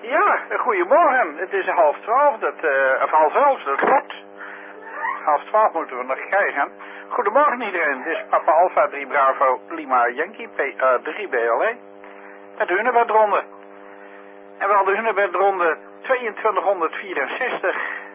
Ja, goedemorgen. Het is 11:30, of 11:11, dat klopt. 11:12 moeten we nog krijgen. Goedemorgen iedereen, dit is Papa Alpha 3 Bravo Lima Yankee PA3 BLE. Met de hunebedronde. En wel de hunebedronde 2264.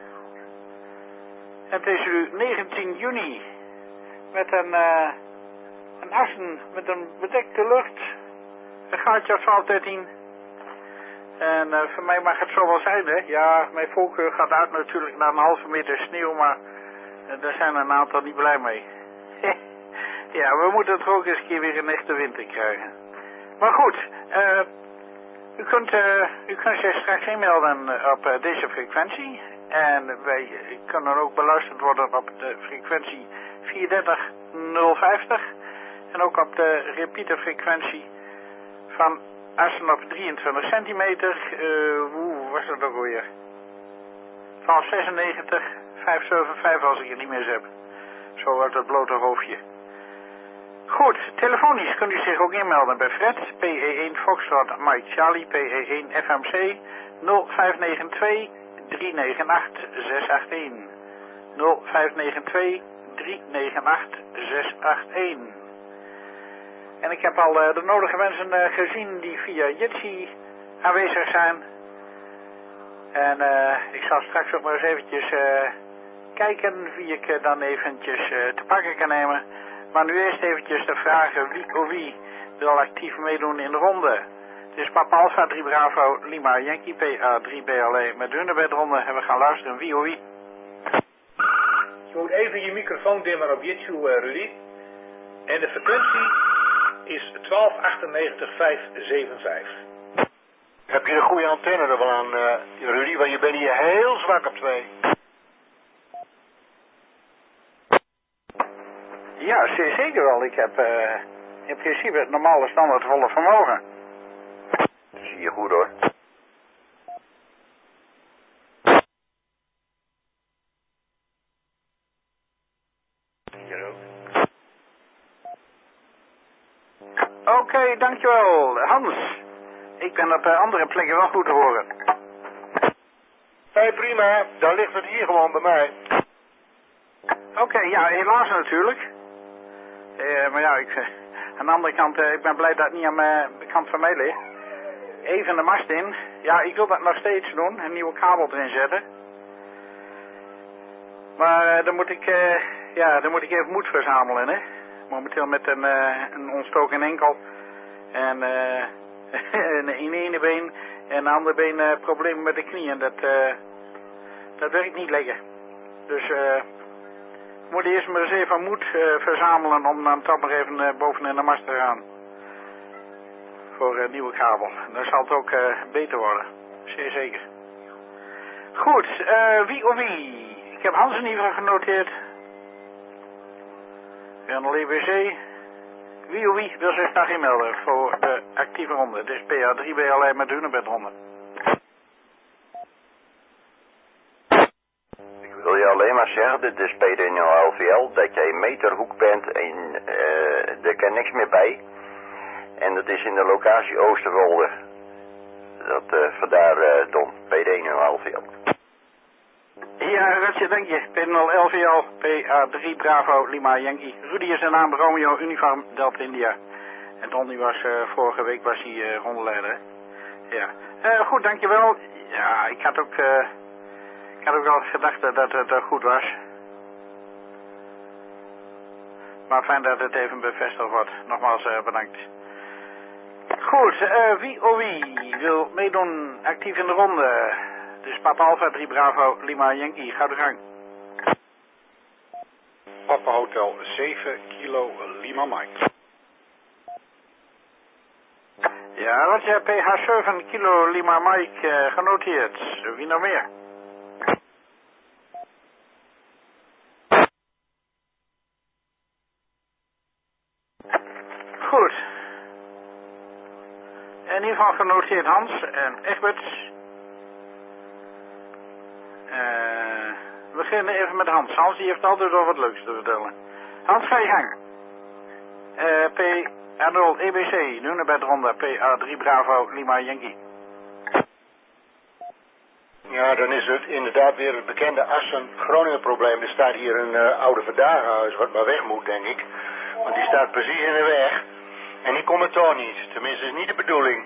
En het is nu 19 juni. Met een assen met een bedekte lucht. Een gaatje of 12, 13. En voor mij mag het zo wel zijn, hè. Ja, mijn voorkeur gaat uit natuurlijk naar een halve meter sneeuw, maar daar zijn een aantal niet blij mee. Ja, we moeten het ook eens een keer weer een echte winter krijgen. Maar goed, u kunt zich straks inmelden op deze frequentie. En wij kunnen ook beluisterd worden op de frequentie 430-050. En ook op de repeaterfrequentie van Assen op 23 centimeter. Hoe was dat ook alweer? Van 96, 575 als ik het niet meer heb. Zo uit het blote hoofdje. Goed, telefonisch kunt u zich ook inmelden bij Fred, PE1 Foxtrot Mike Charlie, PE1 FMC 0592 398 681. 0592 398 681. En ik heb al de nodige mensen gezien die via Jitsi aanwezig zijn. En ik zal straks ook maar eens eventjes kijken wie ik dan eventjes te pakken kan nemen. Maar nu eerst eventjes de vragen wie wil actief meedoen in de ronde. Het is Papa Alpha 3 Bravo Lima Yankee PA3 BLE met de hunebedronde. En we gaan luisteren wie. Je moet even je microfoon dimmen op YouTube, Rudy. En de frequentie is 1298-575. Heb je een goede antenne er wel aan, Rudy? Want je bent hier heel zwak op 2. Ja, zeker wel. Ik heb in principe het normale standaard volle vermogen. Dat zie je goed hoor. Hier ook. Oké, dankjewel. Hans, ik ben op andere plekken wel goed te horen. Hey, prima. Dan ligt het hier gewoon bij mij. Oké, ja, helaas natuurlijk. Maar ja, aan de andere kant, ik ben blij dat het niet aan mijn kant van mij ligt. Even de mast in. Ja, ik wil dat nog steeds doen. Een nieuwe kabel erin zetten. Maar dan moet ik even moed verzamelen, hè. Momenteel met een ontstoken enkel. En in ene been en de andere been problemen met de knieën. Dat werkt niet lekker. Dus ik moet eerst maar eens even moed verzamelen om dan toch maar even boven in de mast te gaan. Voor een nieuwe kabel. Dan zal het ook beter worden. Zeer zeker. Goed, wie? Ik heb Hans in ieder geval genoteerd. Van de LBC. Wie wil zich graag inmelden voor de actieve ronde. Het is PA3 BLE met de hunebedronde. Ik wil je alleen maar zeggen, dit is PD0LVL, dat jij meterhoek bent en er kan niks meer bij. En dat is in de locatie Oosterwolde. Dat vandaar Don, PD0LVL. Ja, Rutje, dank je. P0 LVL, PA3 Bravo Lima Yankee. Rudy is de naam, Romeo Uniform Delta India. En Donnie was vorige week rondeleider. Ja. Goed, dankjewel. Ja, ik had ook wel gedacht dat het goed was. Maar fijn dat het even bevestigd wordt. Nogmaals bedankt. Goed, wie wil meedoen actief in de ronde? Dus Papa Alpha 3 Bravo Lima Yankee, ga de gang. Papa Hotel 7 kilo Lima Mike. Ja, Roger, PH 7 kilo Lima Mike genoteerd. Wie nog meer? Goed. In ieder geval genoteerd Hans en Egbert. We beginnen even met Hans. Hans die heeft altijd wel wat leuks te vertellen. Hans, ga je gang. PA0 EBC, nu naar bedronde, PA3 Bravo Lima Yankee. Ja, dan is het inderdaad weer het bekende Assen-Groningen probleem. Er staat hier een oude verdagenhuis wat maar weg moet, denk ik. Want die staat precies in de weg. En die komt er toch niet. Tenminste, is niet de bedoeling.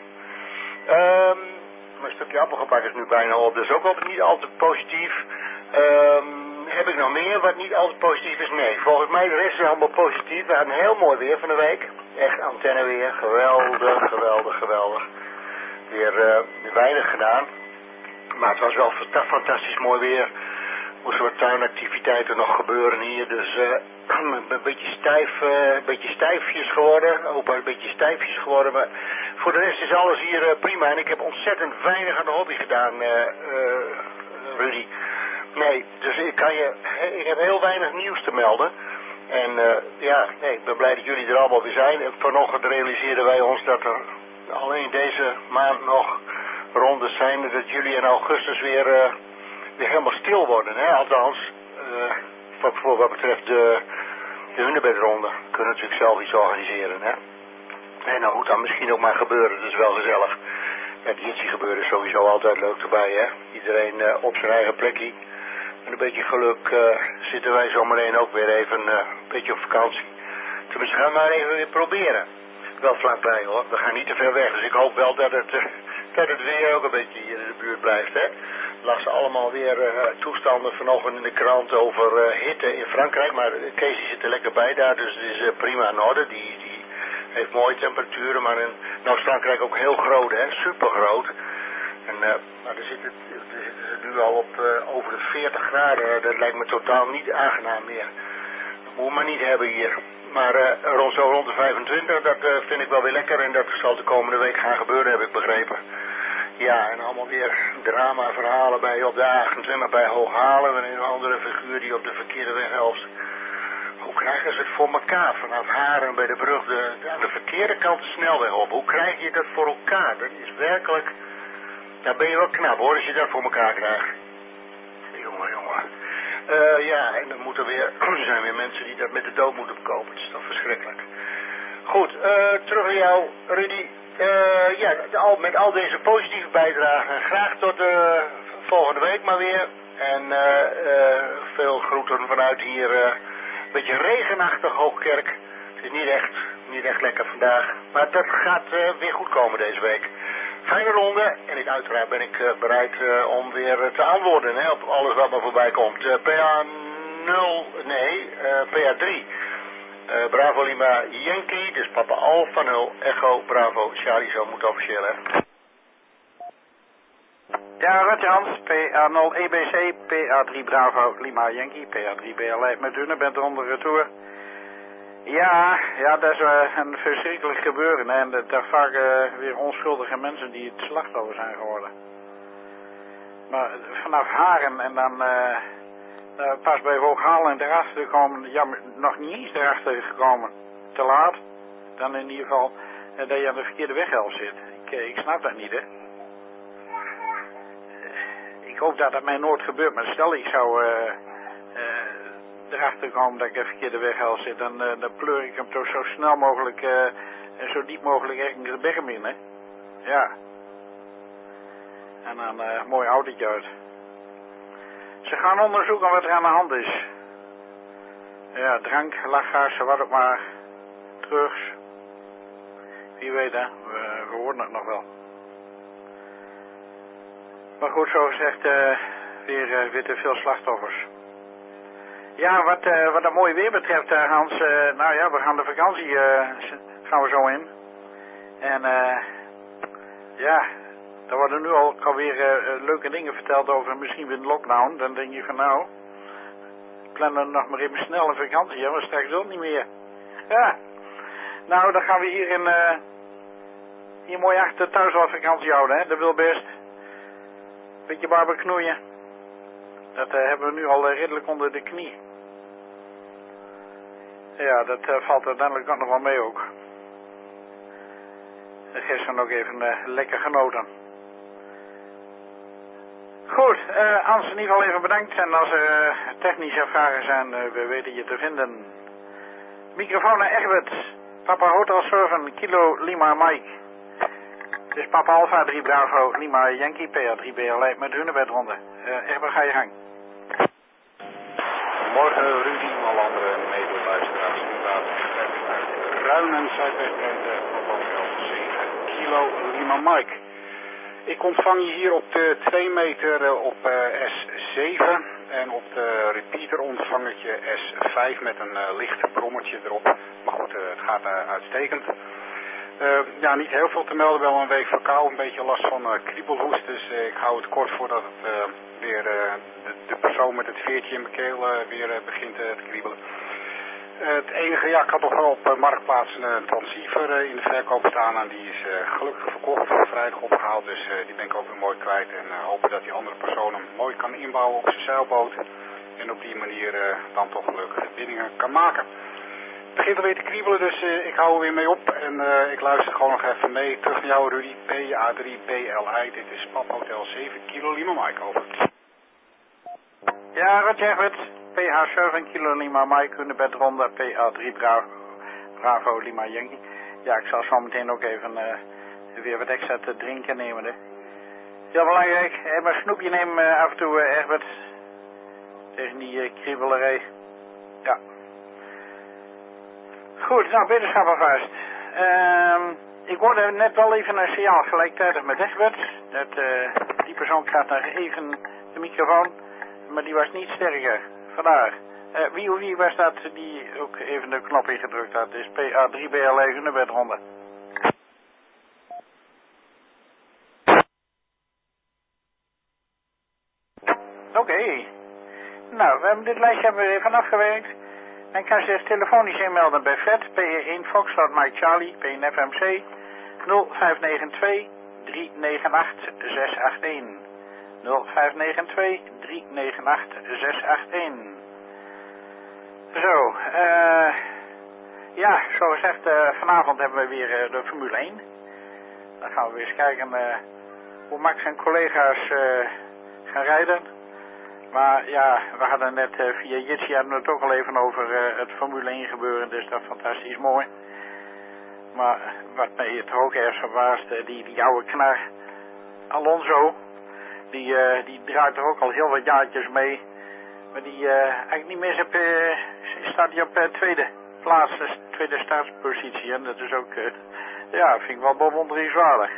Mijn stukje appelgebak is nu bijna op. Dat is ook wel niet altijd positief. Heb ik nog meer wat niet altijd positief is? Nee, volgens mij de rest is allemaal positief. We hadden heel mooi weer van de week. Echt antenneweer. Geweldig, geweldig, geweldig. Weer weinig gedaan. Maar het was wel fantastisch mooi weer. Moesten wat tuinactiviteiten nog gebeuren hier. Dus een beetje stijfjes geworden. Opa een beetje stijfjes geworden. Maar voor de rest is alles hier prima. En ik heb ontzettend weinig aan de hobby gedaan, Rudy. Nee, dus ik heb heel weinig nieuws te melden. En ik ben blij dat jullie er allemaal weer zijn. En vanochtend realiseerden wij ons dat er alleen deze maand nog rondes zijn. Dat jullie in augustus weer helemaal stil worden. Hè? Althans, voor wat betreft de hunebedronde. Kunnen natuurlijk zelf iets organiseren. Hè? En dat moet dan misschien ook maar gebeuren. Dat is wel gezellig. Ja, die iets gebeuren is sowieso altijd leuk erbij. Hè? Iedereen op zijn eigen plekje. Met een beetje geluk zitten wij zometeen ook weer even een beetje op vakantie. Tenminste, gaan we maar even weer proberen. Wel vlakbij hoor. We gaan niet te ver weg. Dus ik hoop wel dat het weer ook een beetje hier in de buurt blijft. Hè. Las ze allemaal weer toestanden vanochtend in de krant over hitte in Frankrijk. Maar Kees zit er lekker bij daar. Dus het is prima in orde. Die heeft mooie temperaturen. Maar nou is Frankrijk ook heel groot. Hè. Super groot. Maar er zitten ze nu al op over de 40 graden. Dat lijkt me totaal niet aangenaam meer. Dat moet maar niet hebben hier. Maar rond de 25, dat vind ik wel weer lekker. En dat zal de komende week gaan gebeuren, heb ik begrepen. Ja, en allemaal weer drama-verhalen bij op de A28 bij Hooghalen. En een andere figuur die op de verkeerde weghelft. Hoe krijgen ze het voor elkaar? Vanaf Haren bij de brug aan de verkeerde kant de snelweg op. Hoe krijg je dat voor elkaar? Dat is werkelijk... Daar ben je wel knap hoor, als je dat voor elkaar krijgt. Jongen. En dan er zijn weer mensen die dat met de dood moeten bekopen. Het is toch verschrikkelijk. Goed, terug naar jou, Rudy. Met al deze positieve bijdragen. Graag tot volgende week maar weer. En veel groeten vanuit hier. Een beetje regenachtig Hoogkerk. Het is niet echt lekker vandaag. Maar dat gaat weer goed komen deze week. Fijne ronde en uiteraard ben ik bereid om weer te antwoorden op alles wat me voorbij komt. PA3. Bravo Lima Yankee, dus Papa Alpha 0, Echo, Bravo, Charlie, zo moet officieel hè. Ja, Roger Hans, PA0 EBC, PA3 Bravo Lima Yankee, PA3 BLI met Dunne, bent onder retour. Ja, dat is een verschrikkelijk gebeuren. Hè? En daar vaak weer onschuldige mensen die het slachtoffer zijn geworden. Maar vanaf Haren en dan pas bij Hooghalen en erachter gekomen, ja, nog niet eens erachter gekomen. Te laat. Dan in ieder geval dat je aan de verkeerde weghelft zit. Ik snap dat niet, hè. Ik hoop dat dat mij nooit gebeurt, maar stel ik zou... erachter komen dat ik even verkeerde weghelft zit, dan pleur ik hem toch zo snel mogelijk en zo diep mogelijk ergens de berm in, hè. Ja. En dan een mooi autootje uit. Ze gaan onderzoeken wat er aan de hand is. Ja, drank, lachgassen, wat ook maar. Drugs. Wie weet hè, we horen het nog wel. Maar goed, zo gezegd, weer te veel slachtoffers. Ja, wat dat mooie weer betreft, Hans, we gaan de vakantie gaan we zo in. En er worden nu alweer leuke dingen verteld over misschien weer een lockdown. Dan denk je van plannen nog maar even snel een vakantie, hè, maar straks ook niet meer. Ja, nou dan gaan we hier mooi achter thuis al vakantie houden, hè, dat wil best. Beetje barbecuen. Dat hebben we nu al redelijk onder de knie. Ja, dat valt uiteindelijk ook nog wel mee ook. Gisteren ook even lekker genoten. Goed, Hans in ieder geval even bedankt. En als er technische vragen zijn, we weten je te vinden. Microfoon naar Egbert. Papa Hotel 7, Kilo Lima Mike. Het is Papa Alpha 3 Bravo Lima Yankee PA3BL met de hunebedronde. Egbert, ga je gang. Morgen Rudy, alle andere medeluisteraars. Inderdaad, uit Ruinen, Zuidwest-Drenthe, Papa 7 kilo Lima Mike. Ik ontvang je hier op de 2 meter op S7 en op de repeater ontvang ik je S5 met een licht brommertje erop. Maar goed, het gaat uitstekend. Ja, niet heel veel te melden, wel een week verkouden, een beetje last van kriebelhoest, dus ik hou het kort voordat het weer de persoon met het veertje in mijn keel weer begint te kriebelen. Het enige, ja, ik had nog wel op Marktplaats een transceiver in de verkoop staan en die is gelukkig verkocht, vrijdag opgehaald, dus die ben ik ook weer mooi kwijt en hopen dat die andere persoon hem mooi kan inbouwen op zijn zeilboot en op die manier dan toch leuke verbindingen kan maken. Het begint alweer te kriebelen, dus ik hou er weer mee op en ik luister gewoon nog even mee. Terug naar jou Rudy, PA3BLI, dit is Papa Hotel 7 kilo Lima Mike, over. Ja, Roger Egbert, PH 7 kilo Lima Mike, hunebedronde, PA3 Bravo Lima Yankee. Ja, ik zal zo meteen ook even weer wat extra te drinken nemen. Hè. Heel belangrijk, even een snoepje nemen af en toe, Egbert. Tegen die kriebelerij. Ja. Goed, nou, beterschap alvast. Ik hoorde net wel even een signaal gelijktijdig met Egbert. Die persoon krijgt nog even de microfoon, maar die was niet sterker. Vandaar. Wie was dat die ook even de knop ingedrukt had? Het is PA3BL hunebedronde. Oké. Nou, we hebben dit lijstje even afgewerkt. Men kan zich telefonisch inmelden bij Fred, PE1 Foxtrot Mike Charlie, P1 FMC, 0592 398 681. 0592 398 681. Zo, ja, zoals gezegd, vanavond hebben we weer de Formule 1. Dan gaan we weer eens kijken hoe Max en collega's gaan rijden. Maar ja, we hadden net via Jitsi het ook al even over het Formule 1 gebeuren, dus dat is fantastisch mooi. Maar wat mij toch ook erg verbaast, die oude knar Alonso, die draait er ook al heel wat jaartjes mee. Maar die eigenlijk niet mis staat hij op tweede plaats, dus tweede startpositie. En dat is ook, ja, vind ik wel bewonderingswaardig.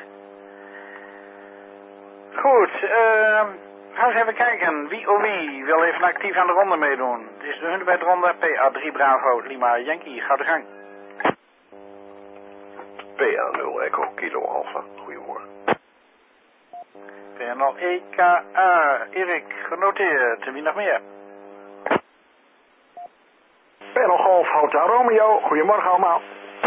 Goed, gaan we eens even kijken. Wie wil even actief aan de ronde meedoen? Het is de hunebedronde PA3 Bravo Lima Yankee. Ga de gang. PA0 Echo Kilo Alpha. Goedemorgen. PA0 EKA Erik, genoteerd. Wie nog meer? PA0 Golf Hotel Romeo. Goedemorgen allemaal.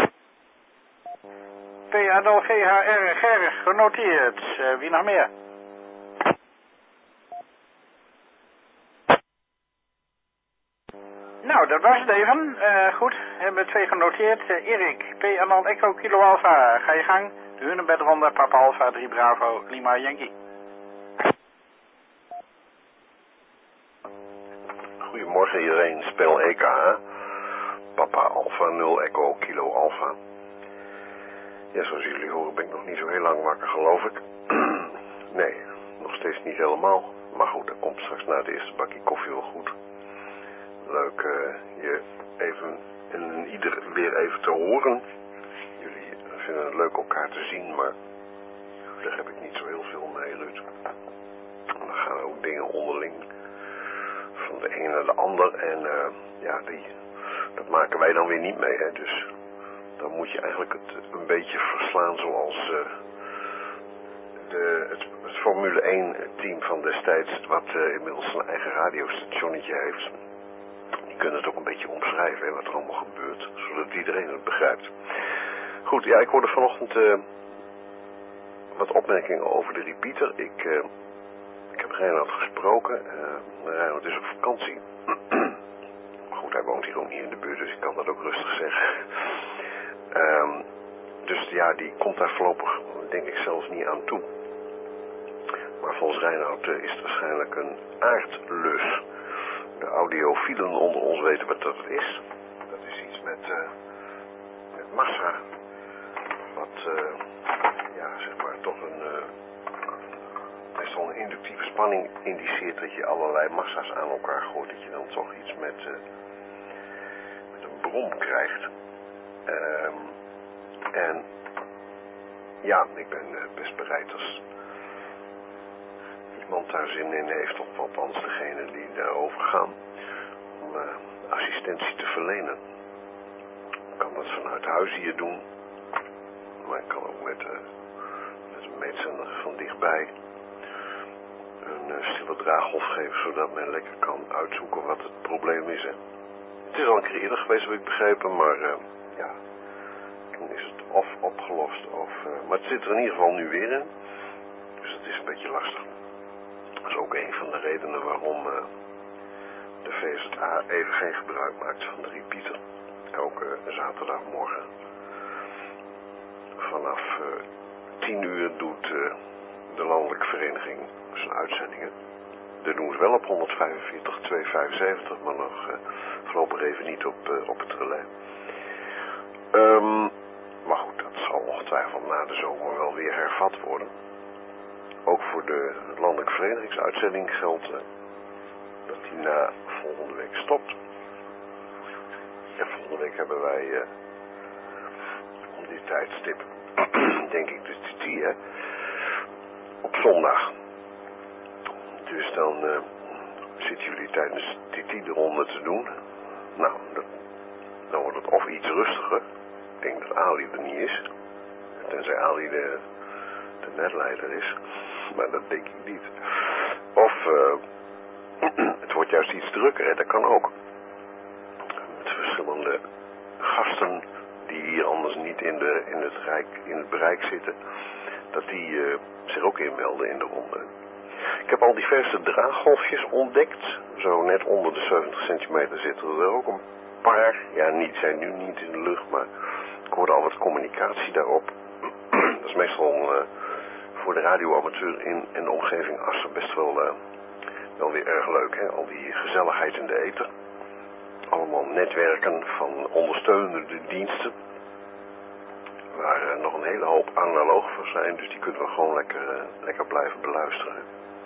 PA0 GHR Gerg, genoteerd. Wie nog meer? Nou, dat was het even. Goed, hebben we 2 genoteerd. Erik, PA0 Echo Kilo Alpha. Ga je gang. De hunebedronde, Papa Alpha 3 Bravo Lima Yankee. Goedemorgen iedereen, spel EK. Papa Alpha 0 Echo Kilo Alpha. Ja, zoals jullie horen ben ik nog niet zo heel lang wakker, geloof ik. Nee, nog steeds niet helemaal. Maar goed, dat komt straks na het eerste bakje koffie wel goed. Leuk je even en ieder weer even te horen. Jullie vinden het leuk elkaar te zien, maar daar heb ik niet zo heel veel mee, Ruud. Dan gaan ook dingen onderling van de een naar de ander en ja, dat maken wij dan weer niet mee, hè. Dus dan moet je eigenlijk het een beetje verslaan zoals het Formule 1 team van destijds, wat inmiddels een eigen radiostationnetje heeft. Die kunnen het ook een beetje omschrijven, hè, wat er allemaal gebeurt, zodat iedereen het begrijpt. Goed, ja, ik hoorde vanochtend wat opmerkingen over de repeater. Ik heb Reinhard gesproken. Reinhard is op vakantie. Maar goed, hij woont hier ook niet in de buurt, dus ik kan dat ook rustig zeggen. Dus ja, die komt daar voorlopig, denk ik, zelfs niet aan toe. Maar volgens Reinhard is het waarschijnlijk een aardlus. De audiofielen onder ons weten wat dat is. Dat is iets met massa. Wat, ja, zeg maar, toch inductieve spanning indiceert dat je allerlei massa's aan elkaar gooit, dat je dan toch iets met een brom krijgt. En ja, ik ben best bereid als iemand daar zin in heeft, of althans degene die daarover gaan, om assistentie te verlenen. Ik kan dat vanuit huis hier doen, maar ik kan ook met een meetzender van dichtbij een stille draaggolf geven, zodat men lekker kan uitzoeken wat het probleem is. Hè. Het is al een keer eerder geweest, heb ik begrepen, maar ja, toen is het of opgelost, maar het zit er in ieder geval nu weer in, dus het is een beetje lastig. Dat is ook een van de redenen waarom de VZA even geen gebruik maakt van de repeater. Elke zaterdagmorgen vanaf 10 uur doet de landelijke vereniging zijn uitzendingen. Dat doen ze wel op 145, 275, maar nog voorlopig even niet op het relais. Maar goed, dat zal ongetwijfeld na de zomer wel weer hervat worden. Ook voor de landelijke verenigingsuitzending geldt dat die na volgende week stopt. En volgende week hebben wij om die tijdstip, denk ik, de TT, hè, op zondag. Dus dan zitten jullie tijdens TT de ronde te doen. Nou, dan wordt het of iets rustiger. Ik denk dat Ali er niet is. Tenzij Ali de netleider is. Maar dat denk ik niet. Of het wordt juist iets drukker, hè? Dat kan ook. Met verschillende gasten die hier anders niet in het bereik zitten, dat die zich ook inmelden in de ronde. Ik heb al diverse draaggolfjes ontdekt. Zo net onder de 70 centimeter zitten er ook een paar. Ja, zijn nu niet in de lucht, maar ik hoorde al wat communicatie daarop. Dat is meestal voor de radioamateur in de omgeving Assen best wel weer erg leuk, hè? Al die gezelligheid in de ether. Allemaal netwerken van ondersteunende diensten. Waar nog een hele hoop analoog voor zijn, dus die kunnen we gewoon lekker blijven beluisteren.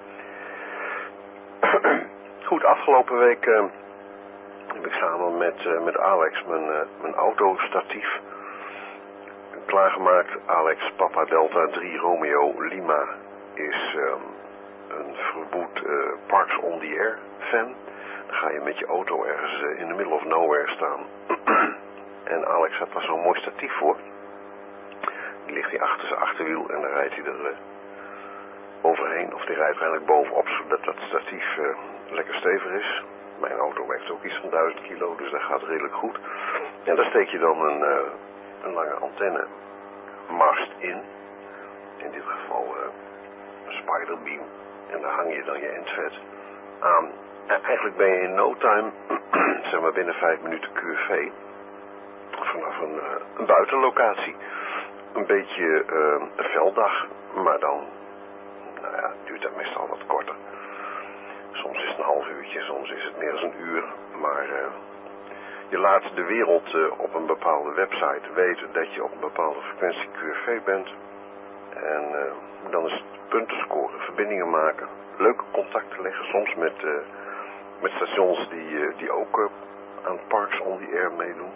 Goed, afgelopen week heb ik samen met Alex mijn autostatief klaargemaakt. Alex, Papa Delta 3 Romeo Lima is een verwoed Parks on the Air fan. Dan ga je met je auto ergens in the middle of nowhere staan. En Alex had daar zo'n mooi statief voor. Die ligt hier achter zijn achterwiel en dan rijdt hij er overheen. Of die rijdt eigenlijk bovenop, zodat dat statief lekker stevig is. Mijn auto weegt ook iets van 1000 kilo, dus dat gaat redelijk goed. En daar steek je dan een lange antennemast in. In dit geval een spiderbeam. En daar hang je dan je endvet aan. En eigenlijk ben je in no time, zeg maar binnen 5 minuten QV, vanaf een buitenlocatie. Een beetje een velddag, maar dan, nou ja, duurt dat meestal wat korter. Soms is het een half uurtje, soms is het meer dan een uur. Maar je laat de wereld op een bepaalde website weten dat je op een bepaalde frequentie QFV bent. En dan is het punten scoren, verbindingen maken, leuke contacten leggen. Soms met stations die ook aan Parks on the Air meedoen.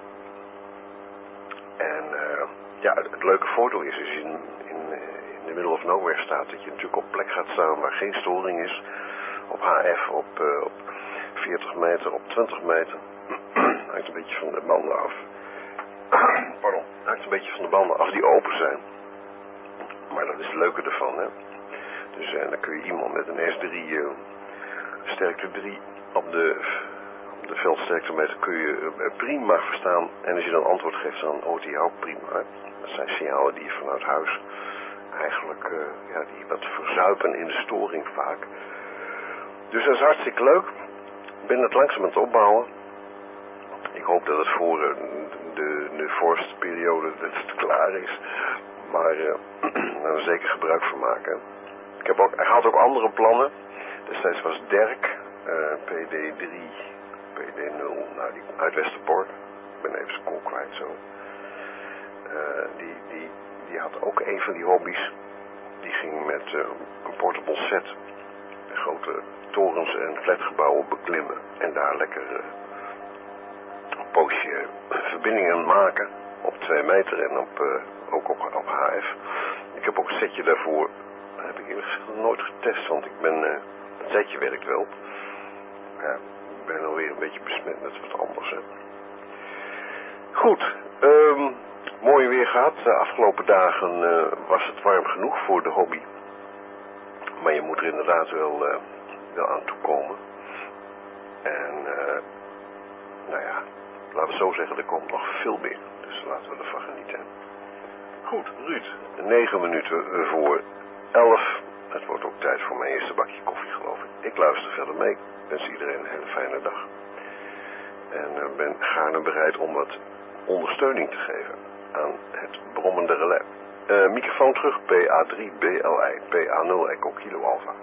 En ja, het leuke voordeel is als je in the middle of nowhere staat, dat je natuurlijk op plek gaat staan waar geen storing is. Op HF, op 40 meter, op 20 meter. Hangt een beetje van de banden af. Pardon. Hangt een beetje van de banden af die open zijn. Maar dat is het leuke ervan, hè. Dus dan kun je iemand met een S3 sterkte 3 op de veldsterktemeter kun je prima verstaan. En als je dan antwoord geeft, dan hoort hij ook prima. Dat zijn signalen die je vanuit huis eigenlijk die wat verzuipen in de storing vaak. Dus dat is hartstikke leuk. Ik ben het langzaam aan het opbouwen. Ik hoop dat het voor de vorstperiode dat het klaar is. Maar daar er zeker gebruik van maken. Hij had ook andere plannen. Destijds was Dirk, PD3, PD0, nou die uit Westerbork. Ik ben even zijn kool kwijt zo. Die had ook een van die hobby's. Die ging met een portable set grote torens en flatgebouwen beklimmen. En daar lekker een poosje verbindingen maken op 2 meter en ook op HF. Ik heb ook een setje daarvoor. Dat heb ik eerlijk gezegd nooit getest, want het setje werkt wel. Ja, ik ben alweer een beetje besmet met wat anders. Hè. Goed, mooi weer gehad. De afgelopen dagen was het warm genoeg voor de hobby. Maar je moet er inderdaad wel aan toe komen. En nou ja, laten we zo zeggen, er komt nog veel meer. Dus laten we ervan genieten. Goed, Ruud, 9 minuten voor 11. Het wordt ook tijd voor mijn eerste bakje koffie, geloof ik. Ik luister verder mee. Ik wens iedereen een hele fijne dag. En ben gaarne bereid om wat ondersteuning te geven aan het brommende relais. Microfoon terug, PA3 BLI, PA0 Echo Kilo Alpha.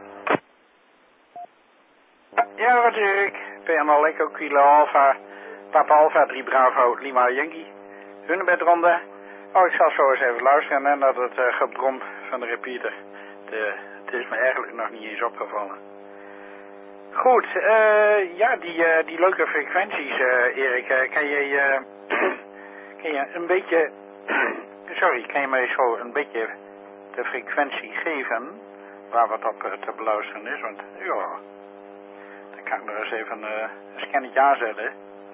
Ja, wat zeg ik? PA0 Echo Kilo Alpha, Papa Alpha 3 Bravo, Lima Yankee. Hunebedronde. Oh, ik zal zo eens even luisteren hè, naar het gebrom van de repeater. Het is me eigenlijk nog niet eens opgevallen. Goed, ja, die leuke frequenties, Erik, kan je een beetje, sorry, kan je mij zo een beetje de frequentie geven waar wat op te beluisteren is? Want, ja, dan kan ik nog eens even een scannetje aanzetten.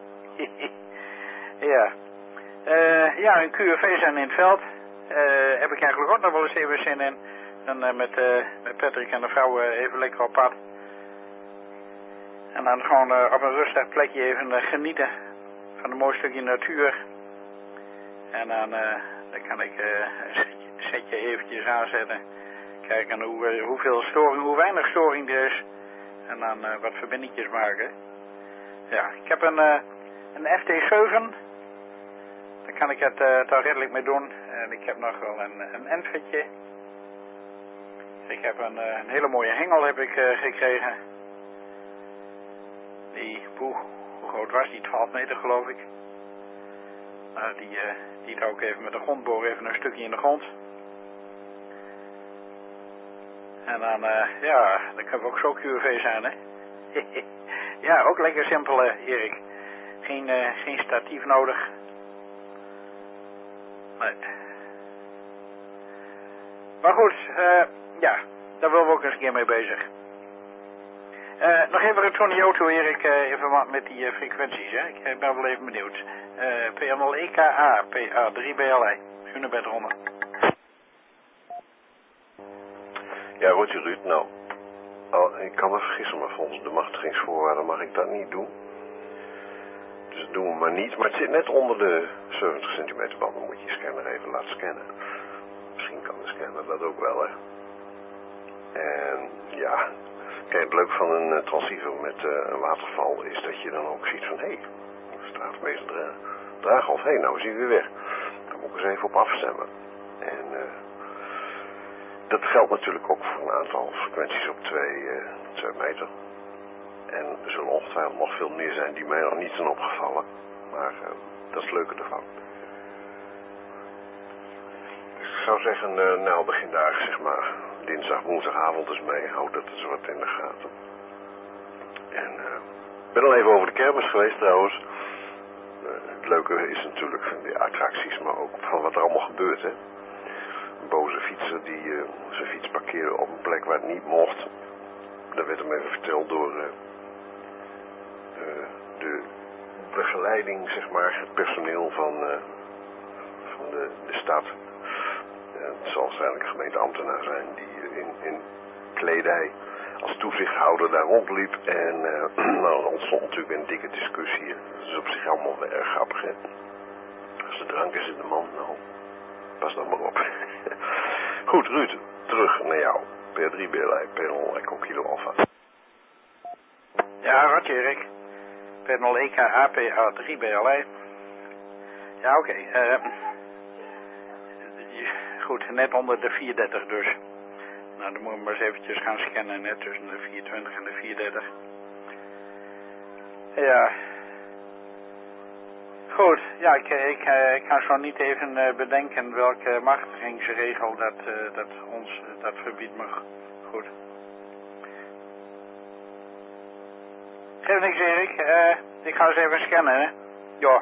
Ja. Ja, een QFV zijn in het veld. Heb ik eigenlijk ook nog wel eens even zin in. Dan met Patrick en de vrouw even lekker op pad. En dan gewoon op een rustig plekje even genieten van een mooi stukje natuur. En dan kan ik een setje eventjes aanzetten. Kijken hoeveel storing, hoe weinig storing er is. En dan wat verbindingjes maken. Ja, ik heb een FT7. Daar kan ik het daar redelijk mee doen. En ik heb nog wel een Enfitje. Ik heb een hele mooie hengel heb ik gekregen. Hoe groot was die? 12 meter geloof ik. Die hou ik even met de grondboor even een stukje in de grond. En dan, ja, dan kan we ook zo QFV zijn, hè. Ja, ook lekker simpel, Erik. Geen statief nodig. Nee. Maar goed, ja, daar willen we ook eens een keer mee bezig. Nog even return to auto, Erik, even wat met die frequenties, hè. Ik ben wel even benieuwd. PA0 EKA, PA3 BLI, Hunebedronde. Ja, Roger Ruud, nou, ik kan me vergissen, maar volgens de machtigingsvoorwaarden mag ik dat niet doen. Dus dat doen we maar niet. Maar het zit net onder de 70 centimeter band. Dan moet je je scanner even laten scannen. Misschien kan de scanner dat ook wel, hè. En ja, kijk, het leuke van een transceiver met een waterval is dat je dan ook ziet van, hé, straatmeester Draaghof, hé, nou is hij weer weg. Daar moet ik eens even op afstemmen. En dat geldt natuurlijk ook voor een aantal frequenties op 2 meter. En er zullen ongetwijfeld nog veel meer zijn die mij nog niet zijn opgevallen. Maar dat is het leuke ervan. Dus ik zou zeggen, nou begin daar zeg maar dinsdag, woensdagavond dus mee. Houd dat eens wat in de gaten. En ik ben al even over de kermis geweest trouwens. Het leuke is natuurlijk van die attracties, maar ook van wat er allemaal gebeurt, hè. Een boze fietser die zijn fiets parkeerde op een plek waar het niet mocht. Dat werd hem even verteld door de begeleiding, zeg maar, het personeel van de stad. Het zal waarschijnlijk een gemeenteambtenaar zijn die in kledij als toezichthouder daar rondliep. En nou, er ontstond natuurlijk een dikke discussie. Dat is op zich allemaal wel erg grappig, hè. Als de drank is in de mand, nou, pas dan maar op. Goed, Ruud, terug naar jou. PA3 BLI, P0 Echo Kilo Alpha. Ja, Roger, Erik. P0 EKA, PA3 BLI. Ja, oké. Goed, net onder de 430 dus. Nou, dan moeten we maar eens eventjes gaan scannen, net tussen de 420 en de 430. Ja. Goed, ja, ik kan zo niet even bedenken welke machtigingsregel dat ons dat verbiedt, maar goed. Geef niks, Erik. Ik ga eens even scannen, hè. Ja.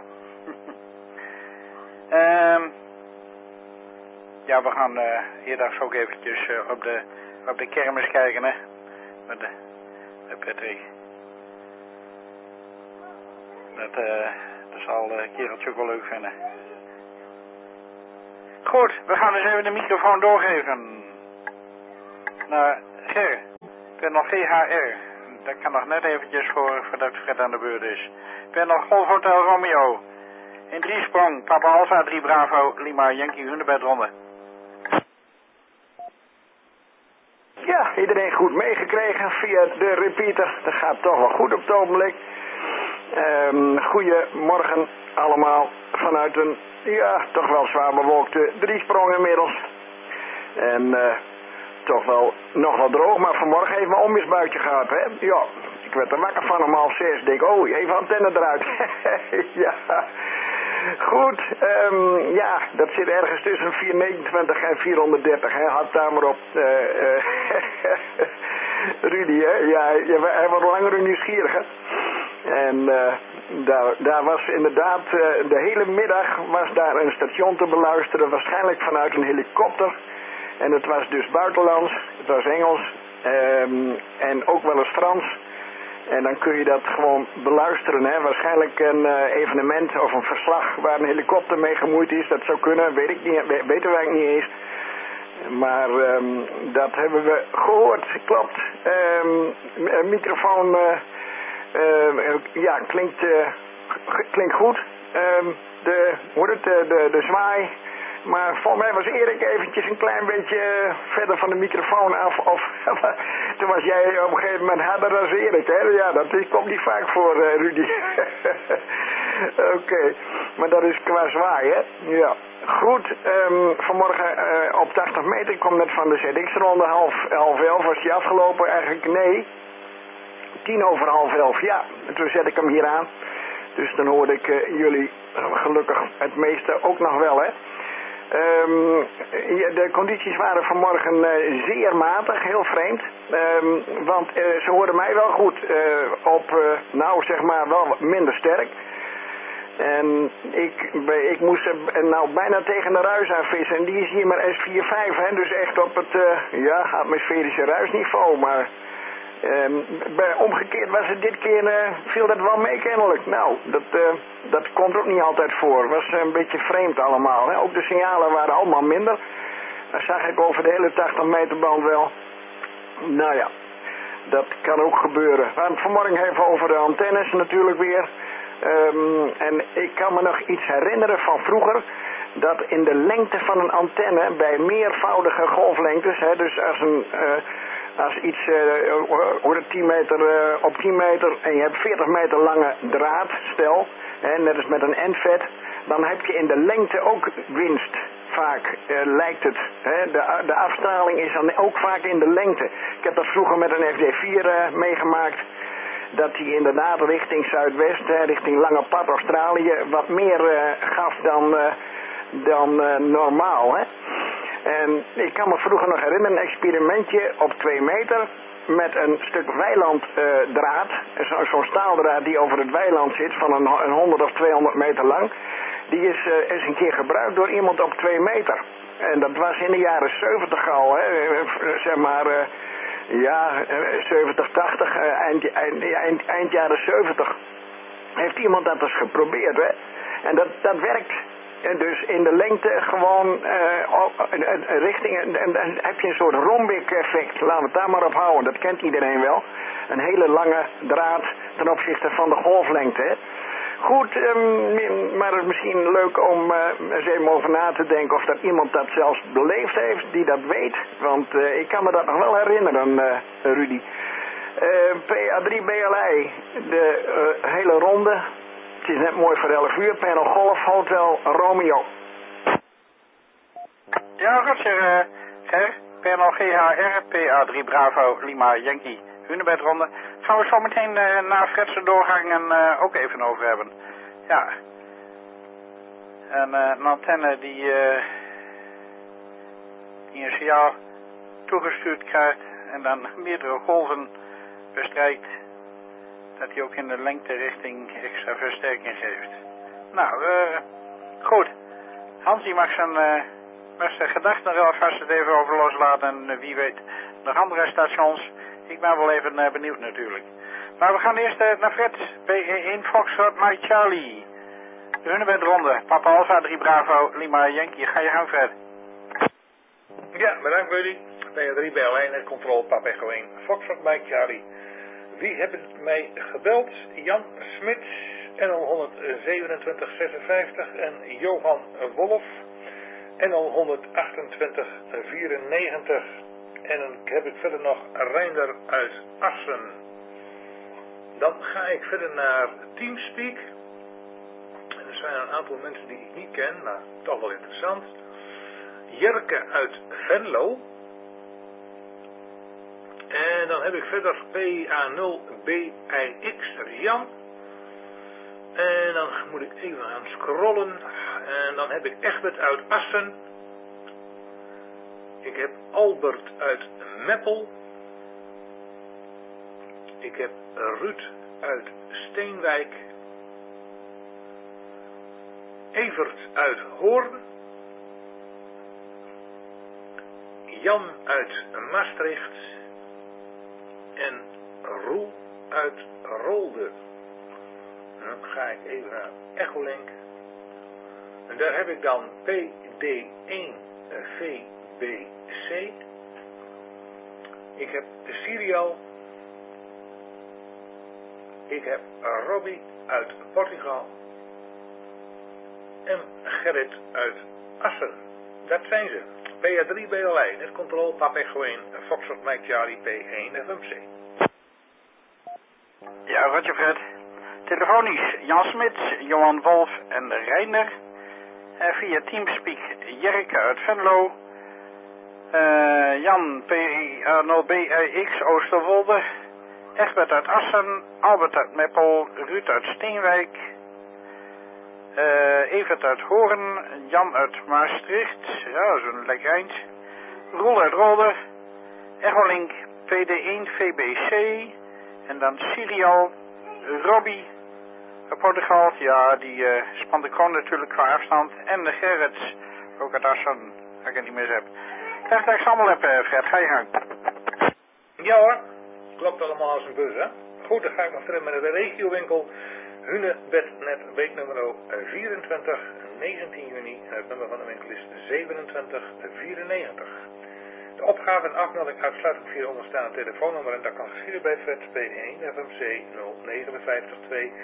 Ja, we gaan eerdags ook eventjes op de kermis kijken, hè. Met Patrick. Dat zal Kereltje ook wel leuk vinden. Goed, we gaan dus even de microfoon doorgeven. Naar Ger. Ik ben nog GHR. Dat kan nog net eventjes voordat Fred aan de beurt is. Ik ben nog Golf Hotel Romeo. In 3 sprong, Papa Alpha 3 Bravo, Lima Yankee Hunebedronde. Ja, iedereen goed meegekregen via de repeater. Dat gaat toch wel goed op het ogenblik. Goedemorgen allemaal vanuit een, ja, toch wel zwaar bewolkte 3 sprong inmiddels. En toch wel nog wel droog, maar vanmorgen heeft mijn onweersbuitje gehad, hè. Ja, ik werd er wakker van om 5:30. Ik denk, oh, even antenne eruit. Ja, goed. Ja, dat zit ergens tussen 429 en 430, hè. Had daar maar op. Rudy, hè. Ja, hij wordt langer nieuwsgierig, hè. En daar was inderdaad, de hele middag was daar een station te beluisteren, waarschijnlijk vanuit een helikopter. En het was dus buitenlands, het was Engels en ook wel eens Frans. En dan kun je dat gewoon beluisteren, hè. Waarschijnlijk een evenement of een verslag waar een helikopter mee gemoeid is. Dat zou kunnen, weet ik niet, weten wij niet eens. Maar dat hebben we gehoord, klopt. Microfoon, ja, klinkt goed. De zwaai. Maar volgens mij was Erik eventjes een klein beetje verder van de microfoon af. Of toen was jij op een gegeven moment harder dan Erik, hè? Ja, dat komt niet vaak voor, Rudy. Oké, maar dat is qua zwaai, hè? Ja. Goed, vanmorgen op 80 meter, ik kwam net van de ZX-ronde, half 11 was die afgelopen. Eigenlijk nee, 11:10, ja. En toen zet ik hem hier aan. Dus dan hoorde ik jullie gelukkig het meeste ook nog wel, hè. De condities waren vanmorgen zeer matig, heel vreemd. Want ze hoorden mij wel goed nou zeg maar wel minder sterk. En ik moest nou bijna tegen de ruis aan vissen. En die is hier maar S4-5, hè. Dus echt op het atmosferische ruisniveau. Maar omgekeerd was het dit keer, viel dat wel mee kennelijk. Nou, dat komt ook niet altijd voor. Het was een beetje vreemd allemaal, hè. Ook de signalen waren allemaal minder. Dat zag ik over de hele 80 meter band wel. Nou ja, dat kan ook gebeuren. We gaan het vanmorgen even over de antennes natuurlijk weer. En ik kan me nog iets herinneren van vroeger. Dat in de lengte van een antenne bij meervoudige golflengtes, hè, dus als iets 10 meter op 10 meter en je hebt 40 meter lange draad, stel, hè, net als met een endvet, dan heb je in de lengte ook winst. Vaak lijkt het. Hè. De afstraling is dan ook vaak in de lengte. Ik heb dat vroeger met een FD4 meegemaakt. Dat die inderdaad richting Zuidwest, richting Lange Pad, Australië, wat meer gaf dan normaal. Hè. En ik kan me vroeger nog herinneren, een experimentje op 2 meter met een stuk weilanddraad. Zo'n staaldraad die over het weiland zit van een 100 of 200 meter lang. Die is een keer gebruikt door iemand op 2 meter. En dat was in de jaren 70 al, hè. Zeg maar, 70, 80, eind jaren 70. Heeft iemand dat eens geprobeerd, hè. En dat werkt. En dus in de lengte gewoon richting, en dan heb je een soort Rombik effect. Laten we het daar maar op houden, dat kent iedereen wel. Een hele lange draad ten opzichte van de golflengte, hè. Goed, maar het is misschien leuk om eens even over na te denken of dat iemand dat zelfs beleefd heeft, die dat weet. Want ik kan me dat nog wel herinneren, Rudy. PA3 BLI, de hele ronde. Het is net mooi voor 11 uur. Panel Golf Hotel Romeo. Ja, goed zeg, Ger. Panel GHR, PA3 Bravo, Lima Yankee Hunebedronde. Gaan we zo meteen na Fredse doorgang ook even over hebben. Ja. En een antenne die een signaal toegestuurd krijgt en dan meerdere golven bestrijkt. Dat hij ook in de lengterichting extra versterking geeft. Nou, goed. Hans die mag zijn beste gedachten er alvast het even over loslaten. En wie weet nog andere stations. Ik ben wel even benieuwd natuurlijk. Maar we gaan eerst naar Fred. PE1 Foxtrot Mike Charlie. De Hunebedronde. Papa Alpha 3 Bravo Lima Yankee. Ga je gang, Fred. Ja, bedankt Willy. PA3 bij Alleen, controle Papa Echo 1 Foxtrot Mike Charlie. Wie hebben mij gebeld? Jan Smits, NL 12756 en Johan Wolf, NL 12894. En dan heb ik verder nog Reinder uit Assen. Dan ga ik verder naar Teamspeak. En er zijn een aantal mensen die ik niet ken, maar toch wel interessant. Jerke uit Venlo. En dan heb ik verder PA0BIX Jan. En dan moet ik even gaan scrollen. En dan heb ik Egbert uit Assen. Ik heb Albert uit Meppel. Ik heb Ruud uit Steenwijk. Evert uit Hoorn. Jan uit Maastricht. En Roel uit Rolde. Dan ga ik even naar Echolink. En daar heb ik dan PD1VBC. Ik heb de Serial. Ik heb Robbie uit Portugal. En Gerrit uit Assen. Dat zijn ze. PA3 BLI, net controle Papa Echo 1, Foxtrot Mike Charlie P1 FMC. Ja, Roger Fred. Telefonisch Jan Smits, Johan Wolf en Reinder. Via Teamspeak Jerke uit Venlo. Jan PA0BIX Oosterwolde. Egbert uit Assen. Albert uit Meppel. Ruud uit Steenwijk. Evert uit Hoorn. Jan uit Maastricht. Ja, zo'n lekker eind. Roel uit Rolde. Echolink PD1VBC. En dan Serial. Robbie uit Portugal. Ja, die spant ik gewoon natuurlijk qua afstand. En de Gerrits. Ook uit Assen. Als ik het niet mis heb. Krijg dat ik ze allemaal heb, Fred. Ga je gang. Ja hoor. Klopt allemaal als een bus, hè. Goed, dan ga ik maar verder met de regiowinkel. Hunebednet weeknummer 24, 19 juni. En het nummer van de winkel is 2794. De opgave en afmelding uitsluitend via onderstaande telefoonnummer. En dat kan geschieden bij Fred P1 FMC 0552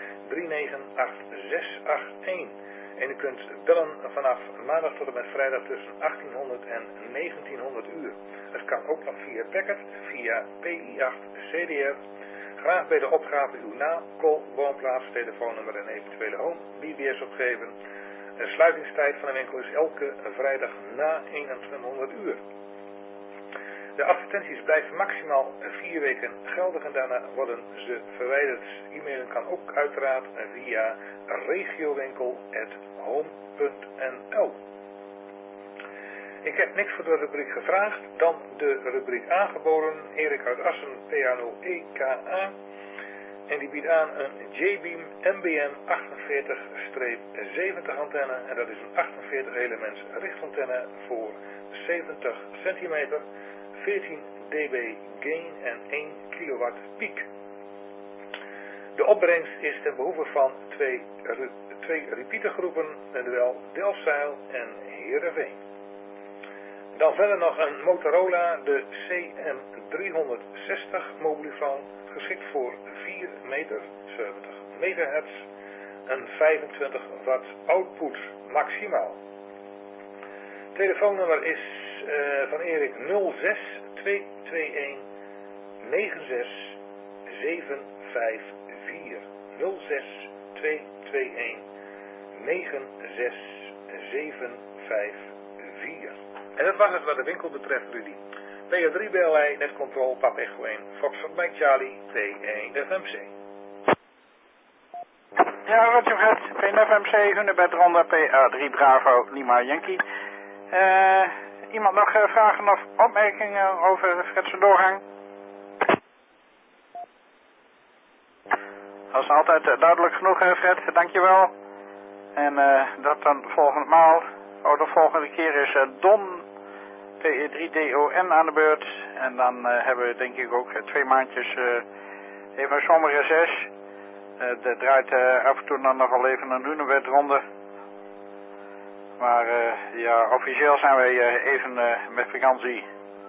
398681. En u kunt bellen vanaf maandag tot en met vrijdag tussen 1800 en 1900 uur. Het kan ook nog via Packet, via PI8 CDR. Graag bij de opgave uw naam, call, woonplaats, telefoonnummer en eventuele home BBS opgeven. De sluitingstijd van de winkel is elke vrijdag na 2100 uur. De advertenties blijven maximaal 4 weken geldig en daarna worden ze verwijderd. E-mailen kan ook uiteraard via regiowinkel@home.nl. Ik heb niks voor de rubriek gevraagd, dan de rubriek aangeboden. Erik uit Assen, PA0EKA. En die biedt aan een J-Beam MBM 48-70 antenne. En dat is een 48 elements richtantenne voor 70 centimeter, 14 dB gain en 1 kilowatt piek. De opbrengst is ten behoeve van twee repeatergroepen, en wel Delfzijl en Heerenveen. Dan verder nog een Motorola, de CM360 mobielefoon, geschikt voor 4 meter, 70 megahertz, en 25 watt output maximaal. Telefoonnummer is van Erik 06 221 96 754. 06 221 96 754. En dat was het wat de winkel betreft, Rudy. PA3 BLI, Net Control, Pap Echo 1, Foxtrot Mike Charlie, P1 FMC. Ja, Roger Fred, P1 FMC, Hunebedronde, PA3 Bravo, Lima Yankee. Iemand nog vragen of opmerkingen over Fred's doorgang? Dat is altijd duidelijk genoeg, Fred. Dankjewel. En dat dan de volgende keer is Don, PE3DON aan de beurt. En dan hebben we denk ik ook 2 maandjes even een zomerreces. Dat draait af en toe dan nog wel even een Hunebedronde. Maar ja, officieel zijn wij even met vakantie.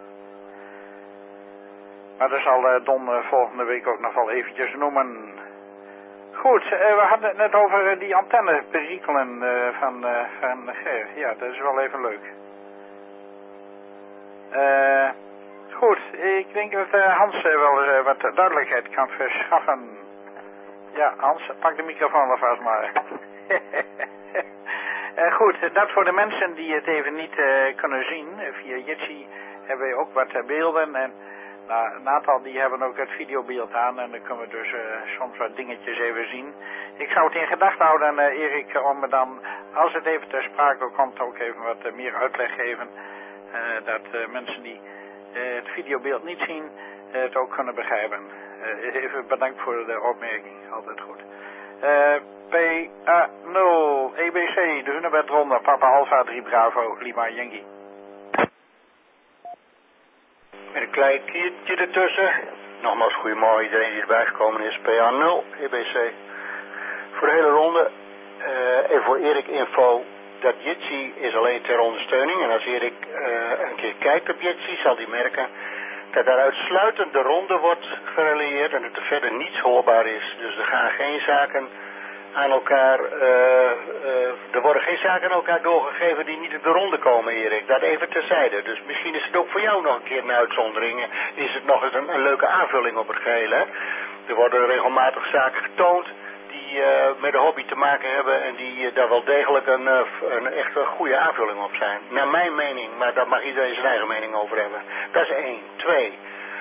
Maar dat zal Don volgende week ook nog wel eventjes noemen. Goed, we hadden het net over die antenneperikelen van Ger. Ja, dat is wel even leuk. Goed, ik denk dat Hans wel wat duidelijkheid kan verschaffen. Ja, Hans, pak de microfoon alvast maar. Goed, dat voor de mensen die het even niet kunnen zien. Via Jitsi hebben we ook wat beelden. En nou, een aantal die hebben ook het videobeeld aan. En dan kunnen we dus soms wat dingetjes even zien. Ik zou het in gedachten houden, Erik, om me dan, als het even ter sprake komt, ook even wat meer uitleg geven. Dat mensen die het videobeeld niet zien, het ook kunnen begrijpen. Even bedankt voor de opmerking, altijd goed. PA0, EBC, de Hunebedronde, Papa Alpha 3 Bravo, Lima Yankee. Met een klein kiertje ertussen. Nogmaals goedemorgen iedereen die erbij gekomen is. PA0, EBC. Voor de hele ronde. Even voor Erik info. Dat Jitsi is alleen ter ondersteuning. En als Erik een keer kijkt op Jitsi zal hij merken dat er uitsluitend de ronde wordt gerelieerd en dat er verder niets hoorbaar is. Dus er gaan geen zaken aan elkaar, er worden geen zaken aan elkaar doorgegeven die niet op de ronde komen, Erik. Dat even terzijde. Dus misschien is het ook voor jou nog een keer een uitzondering. Is het nog eens een leuke aanvulling op het geheel, hè? Er worden regelmatig zaken getoond die met de hobby te maken hebben en die daar wel degelijk een echt goede aanvulling op zijn. Naar mijn mening, maar daar mag iedereen zijn eigen mening over hebben. Dat is 1. 2.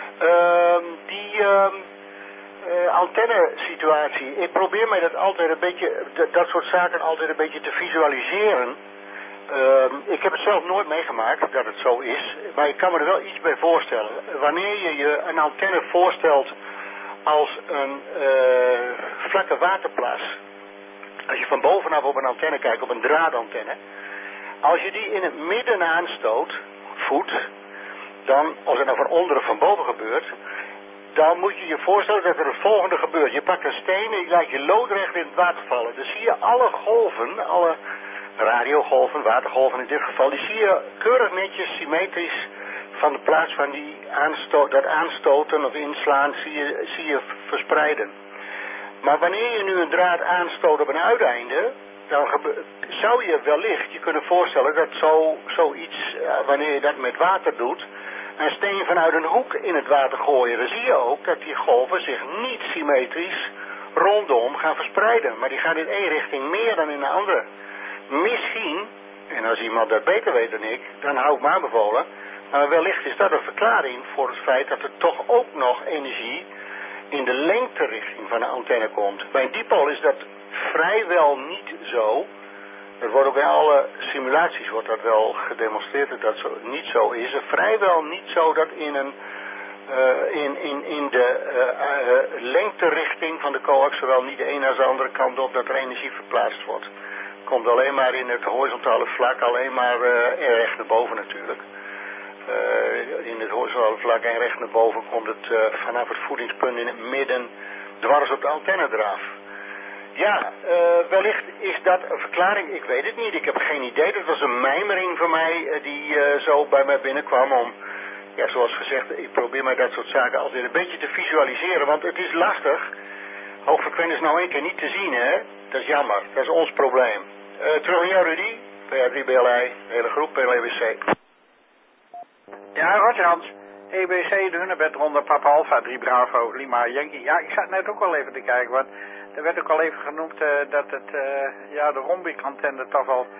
Antenne-situatie. Ik probeer mij dat altijd een beetje, dat soort zaken altijd een beetje te visualiseren. Ik heb het zelf nooit meegemaakt dat het zo is, maar ik kan me er wel iets bij voorstellen. Wanneer je je een antenne voorstelt als een vlakke waterplas, als je van bovenaf op een antenne kijkt, op een draadantenne, als je die in het midden aanstoot, voet, dan, als het nou van onder of van boven gebeurt, dan moet je je voorstellen dat er het volgende gebeurt. Je pakt een steen en je laat je loodrecht in het water vallen. Dan zie je alle golven, alle radiogolven, watergolven in dit geval, die zie je keurig netjes symmetrisch van de plaats van die dat aanstoten of inslaan zie je verspreiden. Maar wanneer je nu een draad aanstoot op een uiteinde, dan zou je wellicht je kunnen voorstellen dat zoiets, wanneer je dat met water doet, een steen vanuit een hoek in het water gooien. Dan zie je ook dat die golven zich niet symmetrisch rondom gaan verspreiden. Maar die gaan in één richting meer dan in de andere. Misschien, en als iemand dat beter weet dan ik, dan hou ik me aanbevolen. Maar wellicht is dat een verklaring voor het feit dat er toch ook nog energie in de lengterichting van de antenne komt. Bij een dipol is dat vrijwel niet zo. Het wordt ook in alle simulaties wordt dat wel gedemonstreerd dat dat niet zo is. Het vrijwel niet zo dat in de lengterichting van de coax, zowel niet de ene als de andere kant op, dat er energie verplaatst wordt. Komt alleen maar in het horizontale vlak, alleen maar recht naar boven natuurlijk. In het horizontale vlak en recht naar boven komt het vanaf het voedingspunt in het midden dwars op de antenne eraf. Ja, wellicht is dat een verklaring, ik weet het niet, ik heb geen idee. Dat was een mijmering van mij die zo bij mij binnenkwam om, ja, zoals gezegd, ik probeer mij dat soort zaken altijd een beetje te visualiseren, want het is lastig. Hoogfrequent is nou één keer niet te zien, hè? Dat is jammer, dat is ons probleem. Terug aan jou, Rudy, PA3BLI, de hele groep, PLEWC. Ja, Roger Hans. EBC, de Hunebedronde, Papa Alpha 3 Bravo, Lima Yankee. Ja, ik zat net ook al even te kijken, want er werd ook al even genoemd dat het, de Rombik-antenne toch wel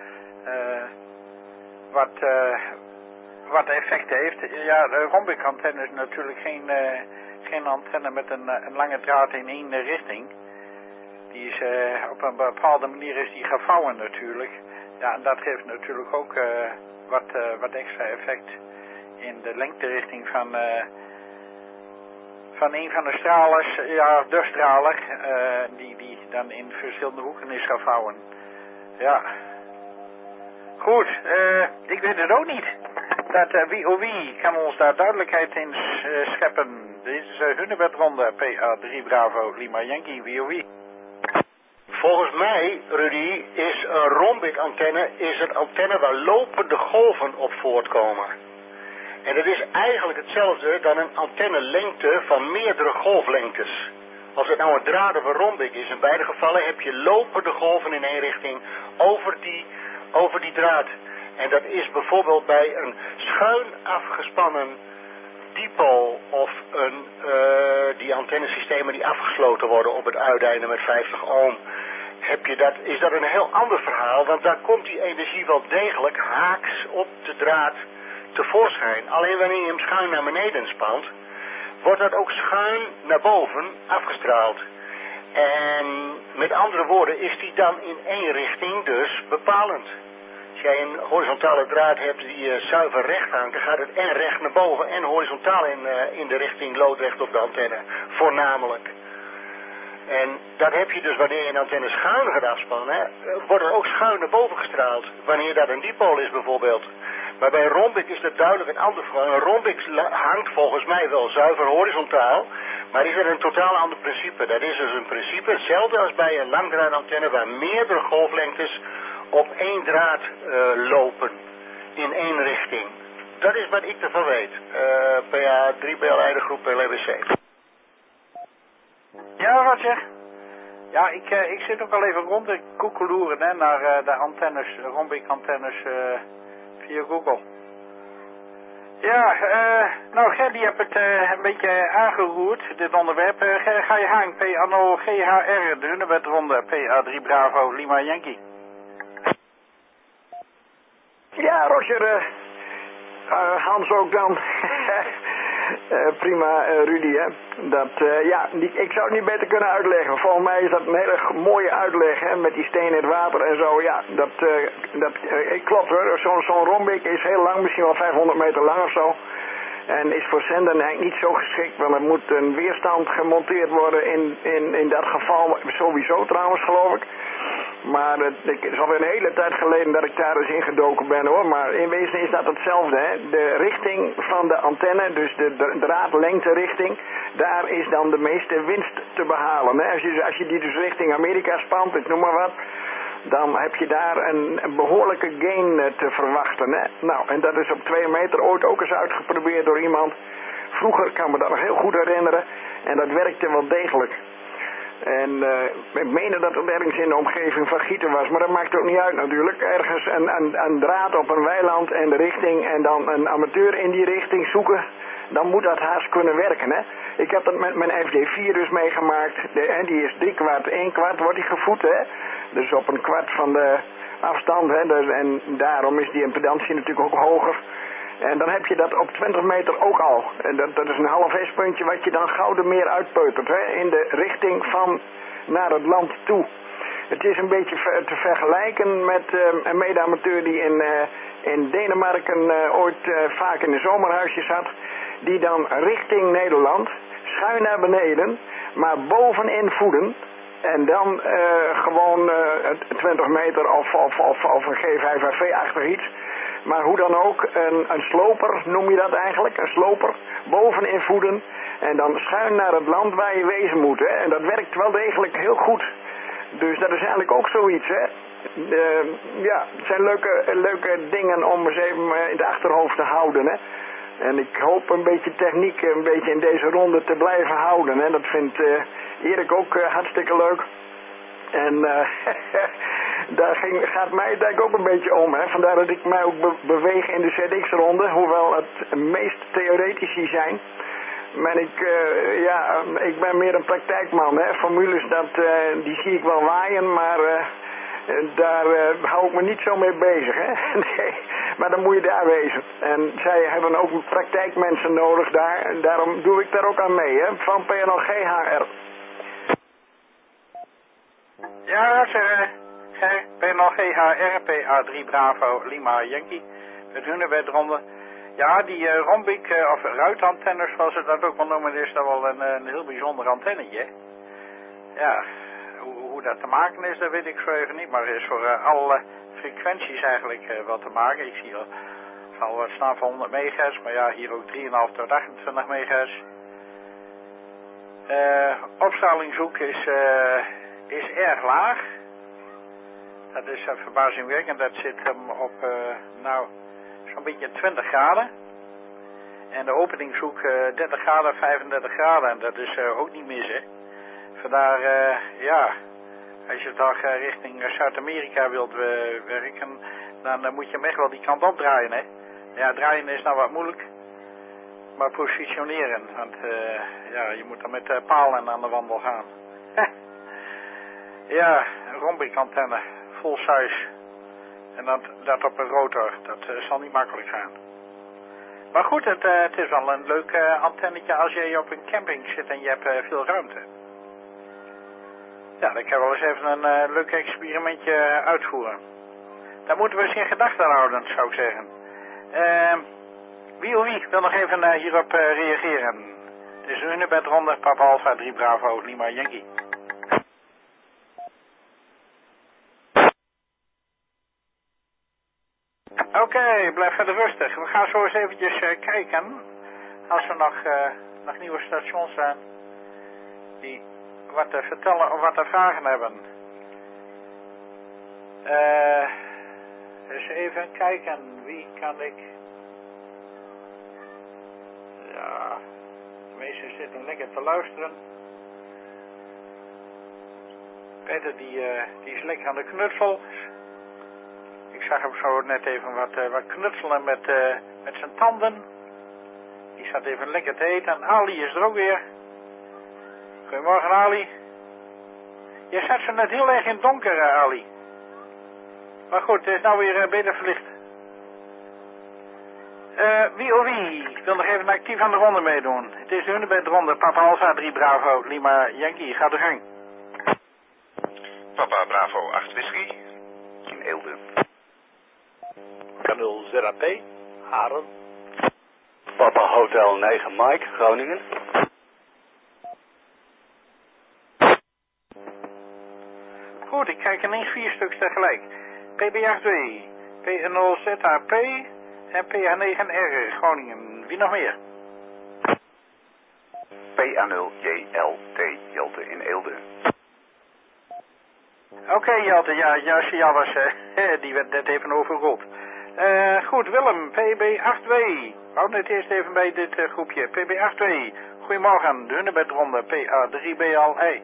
wat effecten heeft. Ja, de Rombik-antenne is natuurlijk geen antenne met een lange draad in één richting. Die is op een bepaalde manier is die gevouwen natuurlijk. Ja, en dat geeft natuurlijk ook wat extra effect in de lengterichting van een van de stralers, ja, de straler, die dan in verschillende hoeken is gaan vouwen. Ja. Goed, ik weet het ook niet. Dat wie kan ons daar duidelijkheid in scheppen. Dit is Hunebedronde, PA3 Bravo, Lima Yankee, wie. Volgens mij, Rudy, is een rhombic-antenne een antenne waar lopende golven op voortkomen. En dat is eigenlijk hetzelfde dan een antennelengte van meerdere golflengtes. Als het nou een draad of een rhombic is, in beide gevallen heb je lopende golven in één richting over die draad. En dat is bijvoorbeeld bij een schuin afgespannen dipol of die antennesystemen die afgesloten worden op het uiteinde met 50 ohm. Is dat een heel ander verhaal, want daar komt die energie wel degelijk haaks op de draad tevoorschijn. Alleen wanneer je hem schuin naar beneden spant, wordt dat ook schuin naar boven afgestraald. En met andere woorden is die dan in één richting dus bepalend. Als jij een horizontale draad hebt die zuiver recht hangt, dan gaat het en recht naar boven en horizontaal in de richting loodrecht op de antenne, voornamelijk. En dat heb je dus wanneer je een antenne schuin gaat afspannen, wordt er ook schuin naar boven gestraald. Wanneer dat een dipool is bijvoorbeeld. Maar bij een rhombic is dat duidelijk een ander verhaal. Een rhombic hangt volgens mij wel zuiver horizontaal, maar is er een totaal ander principe. Dat is dus een principe hetzelfde als bij een langdraadantenne waar meerdere golflengtes op één draad lopen in één richting. Dat is wat ik ervan weet. PA3 Leidergroep LBC. Ja, Roger. Ja, ik zit ook al even rond te koekeloeren naar de antennes, rhombic-antennes via Google. Ja, nou Ger, die hebt het een beetje aangeroerd, dit onderwerp. Ga je gang, P-anno GHR, de Hunebedronde, PA3 Bravo, Lima Yankee. Ja, Roger, Hans ook dan. Prima, Rudy, hè. Ik zou het niet beter kunnen uitleggen. Volgens mij is dat een hele mooie uitleg, hè, met die steen in het water en zo. Ja, dat klopt hoor. Zo'n rhombic is heel lang, misschien wel 500 meter lang of zo. En is voor zenden eigenlijk niet zo geschikt, want er moet een weerstand gemonteerd worden in dat geval. Sowieso trouwens, geloof ik. Maar het is alweer een hele tijd geleden dat ik daar eens ingedoken ben hoor. Maar in wezen is dat hetzelfde. Hè? De richting van de antenne, dus de draadlengte richting, daar is dan de meeste winst te behalen. Hè? Als je die dus richting Amerika spant, ik noem maar wat, dan heb je daar een behoorlijke gain te verwachten. Hè? Nou, en dat is op 2 meter ooit ook eens uitgeprobeerd door iemand. Vroeger kan me dat nog heel goed herinneren. En dat werkte wel degelijk. En ik meende dat het ergens in de omgeving van Gieten was, maar dat maakt ook niet uit natuurlijk. Ergens een draad op een weiland en de richting en dan een amateur in die richting zoeken, dan moet dat haast kunnen werken. Hè? Ik heb dat met mijn FD4 dus meegemaakt, die is 3/4, 1/4 wordt die gevoed, hè? Dus op een kwart van de afstand, hè? Dus, en daarom is die impedantie natuurlijk ook hoger. En dan heb je dat op 20 meter ook al. En dat is een half S-puntje wat je dan gauw meer uitpeutert. Hè? In de richting van naar het land toe. Het is een beetje te vergelijken met een mede-amateur die in Denemarken ooit vaak in de zomerhuisjes zat. Die dan richting Nederland, schuin naar beneden, maar bovenin voeden. En dan gewoon 20 meter of een G5AV-achtig iets. Maar hoe dan ook, een sloper noem je dat eigenlijk, een sloper, bovenin voeden en dan schuin naar het land waar je wezen moet. Hè? En dat werkt wel degelijk heel goed. Dus dat is eigenlijk ook zoiets. Hè? Het zijn leuke dingen om eens even in het achterhoofd te houden. Hè? En ik hoop een beetje techniek een beetje in deze ronde te blijven houden. Hè? Dat vindt Erik ook hartstikke leuk. En daar gaat mij denk ik ook een beetje om. Hè? Vandaar dat ik mij ook beweeg in de ZX-ronde. Hoewel het meest theoretici zijn. Maar ik ben meer een praktijkman. Hè? Formules, die zie ik wel waaien. Maar daar hou ik me niet zo mee bezig. Hè? Nee, maar dan moet je daar wezen. En zij hebben ook praktijkmensen nodig daar. En daarom doe ik daar ook aan mee. Hè? Van PNL GHR. Ja, PNL GHR, PA3 Bravo, Lima Yankee. Het Hunebedronde. Ja, die rhombic of ruitantennes, zoals ze dat ook wel noemen, is dat wel een heel bijzonder antennetje. Ja, hoe dat te maken is, dat weet ik zo even niet, maar er is voor alle frequenties eigenlijk wat te maken. Ik zie al wat staan van 100 megahertz, maar ja, hier ook 3,5 tot 28 megahertz. Opstralingshoek is erg laag. Dat is verbazingwekkend, dat zit hem op zo'n beetje 20 graden. En de openingshoek 30 graden, 35 graden, en dat is ook niet mis, hè. Vandaar, ja, als je toch richting Zuid-Amerika wilt werken, dan moet je hem echt wel die kant op draaien, hè. Ja, draaien is nou wat moeilijk, maar positioneren, want ja, je moet dan met palen aan de wandel gaan. Ja, een rhombic antenne, full size. En dat op een rotor, dat zal niet makkelijk gaan. Maar goed, het is wel een leuk antennetje als je op een camping zit en je hebt veel ruimte. Ja, dan kan je wel eens even een leuk experimentje uitvoeren. Daar moeten we eens in gedachten houden, zou ik zeggen. Wie wil nog even hierop reageren? Het is Unibed Ronde, Papa Alpha 3 Bravo, Lima Yankee. Oké, blijf verder rustig. We gaan zo eens eventjes kijken. Als er nog nieuwe stations zijn die wat te vertellen of wat te vragen hebben. Dus even kijken, wie kan ik... Ja, de meesten zitten lekker te luisteren. Peter die is lekker aan de knutsel. Ik zag hem zo net even wat knutselen met zijn tanden. Die staat even lekker te eten. En Ali is er ook weer. Goedemorgen, Ali. Je zat zo net heel erg in het donker, Ali. Maar goed, het is nou weer beter verlicht. Wie wil nog even actief aan de ronde meedoen? Het is de Unibed Ronde, Papa Alpha 3 Bravo, Lima Yankee. Ga de gang. Papa Bravo 8 Whisky. In Eelde. Kanaal ZAP, Haren. Papa Hotel 9 Mike, Groningen. Goed, ik kijk ineens 4 stuks tegelijk. PB8W, P0ZHP en PH9R, Groningen. Wie nog meer? PA0JLT, Jelte in Eelde. Oké, Jelte, ja, juist, die werd net even overrold. Goed, Willem, PB8W. Hou net eerst even bij dit groepje. PB8W, goedemorgen, de Hunebedronde, PA3BLI.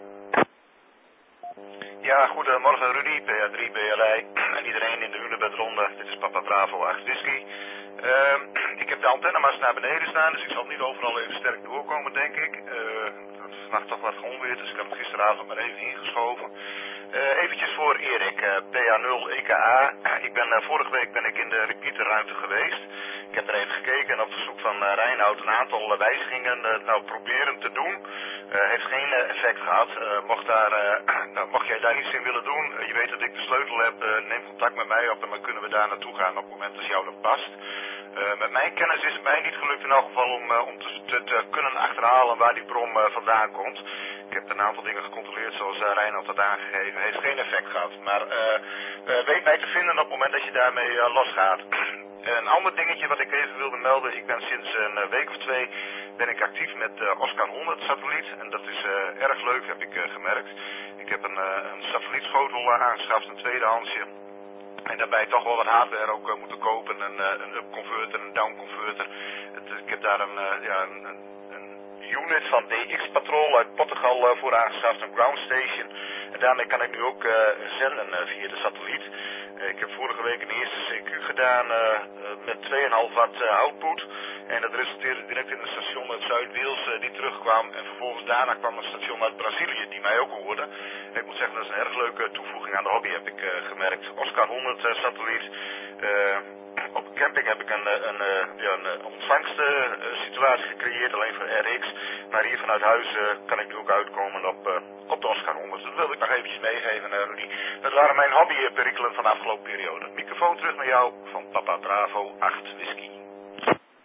Ja, goedemorgen Rudy, PA3BLI en iedereen in de Hunebedronde. Dit is Papa Bravo 8 Whisky. Ik heb de antennema's naar beneden staan, dus ik zal niet overal even sterk doorkomen, denk ik. Het is vannacht toch wat onweer, dus ik heb het gisteravond maar even ingeschoven. Eventjes voor Erik, PA0 EKA. Vorige week ben ik in de repeaterruimte geweest. Ik heb er even gekeken en op verzoek van Reinoud een aantal wijzigingen proberen te doen. Heeft geen effect gehad. Mocht jij daar iets in willen doen, je weet dat ik de sleutel heb, neem contact met mij op en dan kunnen we daar naartoe gaan op het moment dat jou dat past. Met mijn kennis is het mij niet gelukt in elk geval om te kunnen achterhalen waar die brom vandaan komt. Ik heb een aantal dingen gecontroleerd zoals Reinoud had aangegeven. Heeft geen effect gehad. Maar weet mij te vinden op het moment dat je daarmee losgaat. Een ander dingetje wat ik even wilde melden. Ik ben sinds een week of 2 actief met Oscar 100 satelliet. En dat is erg leuk, heb ik gemerkt. Ik heb een satellietschotel aangeschaft, een tweedehandsje. En daarbij toch wel wat hardware ook moeten kopen. Een up converter, een down converter. Ik heb daar een unit van DX Patrol uit Portugal voor aangeschaft, een ground station. En daarmee kan ik nu ook zenden via de satelliet. Ik heb vorige week een eerste CQ gedaan met 2,5 watt output. En dat resulteerde direct in een station uit Zuid-Wales die terugkwam. En vervolgens daarna kwam een station uit Brazilië die mij ook hoorde. En ik moet zeggen, dat is een erg leuke toevoeging aan de hobby, heb ik gemerkt. Oscar 100 satelliet. Op een camping heb ik een ontvangstsituatie gecreëerd, alleen voor RX. Maar hier vanuit huis kan ik nu ook uitkomen op de Oscar 100. Dat wilde ik nog eventjes meegeven, Rudy. Dat waren mijn hobbyperikelen van de afgelopen periode. Microfoon terug naar jou van Papa Bravo 8 Whisky.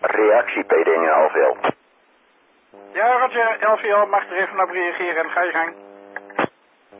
Reactie PD LVL. Ja, Roger, LVL mag er even op reageren en ga je gang.